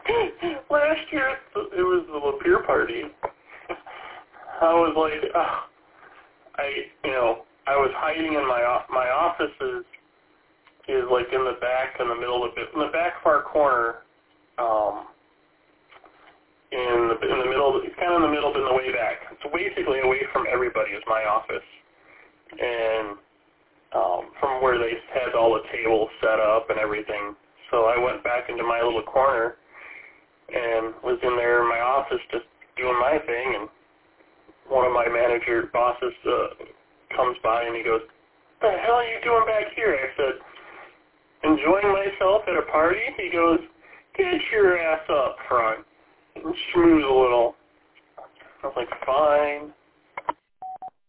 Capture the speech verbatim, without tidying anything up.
Last year, it was the Lapeer party. I was like, uh, I, you know, I was hiding in my my offices is like in the back, in the middle of it, in the back far corner, um, in the in the middle. It's kind of in the middle, but in the way back. It's basically away from everybody is my office, and um, from where they had all the tables set up and everything. So I went back into my little corner and was in there in my office just doing my thing, and one of my manager bosses uh, comes by and he goes, "What the hell are you doing back here?" I said, "Enjoying myself at a party?" He goes, "Get your ass up front and schmooze a little." I was like, "Fine."